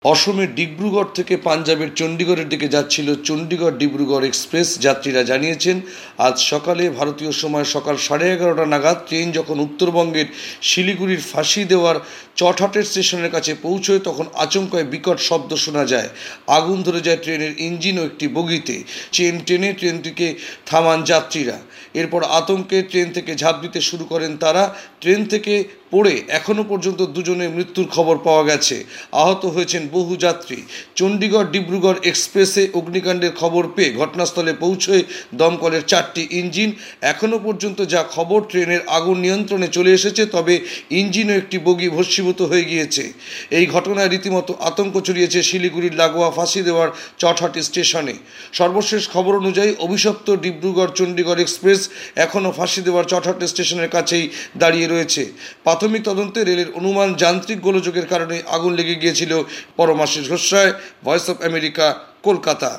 অসমের ডিব্রুগড় থেকে পাঞ্জাবের চণ্ডীগড়ের দিকে যাচ্ছিল চণ্ডীগড় ডিব্রুগড় এক্সপ্রেস। যাত্রীরা জানিয়েছেন, আজ সকালে ভারতীয় সময় সকাল 11:30 নাগাদ ট্রেন যখন উত্তরবঙ্গের শিলিগুড়ির ফাঁসি দেওয়ার চটহাটের স্টেশনের কাছে পৌঁছয় তখন আচমকায় বিকট শব্দ শোনা যায়। আগুন ধরে যায় ট্রেনের ইঞ্জিন ও একটি বগিতে। চেন টেনে ট্রেনটিকে থামান যাত্রীরা। এরপর আতঙ্কে ট্রেন থেকে ঝাঁপ দিতে শুরু করেন তারা। ট্রেন থেকে পড়ে এখনও পর্যন্ত দুজনের মৃত্যুর খবর পাওয়া গেছে। আহত হয়েছেন বহু যাত্রী। চণ্ডীগড় ডিব্রুগড় এক্সপ্রেসে অগ্নিকাণ্ডের খবর পেয়ে ঘটনাস্থলে পৌঁছয় দমকলের 4টি ইঞ্জিন। এখনও পর্যন্ত যা খবর, ট্রেনের আগুন নিয়ন্ত্রণে চলে এসেছে, তবে ইঞ্জিন ও একটি বগি ভস্মীভূত হয়ে গিয়েছে। এই ঘটনায় রীতিমতো আতঙ্ক ছড়িয়েছে শিলিগুড়ির লাগোয়া ফাঁসি দেওয়ার চটহাটি স্টেশনে। সর্বশেষ খবর অনুযায়ী অভিশপ্ত ডিব্রুগড় চণ্ডীগড় এক্সপ্রেস এখনও ফাঁসি দেওয়ার চটহাটি স্টেশনের কাছেই দাঁড়িয়ে রয়েছে। প্রাথমিক তদন্তে রেলের অনুমান, যান্ত্রিক গোলযোগের কারণে আগুন লেগে গিয়েছিল। Paramashis Ghoshroy, voice of America, Kolkata.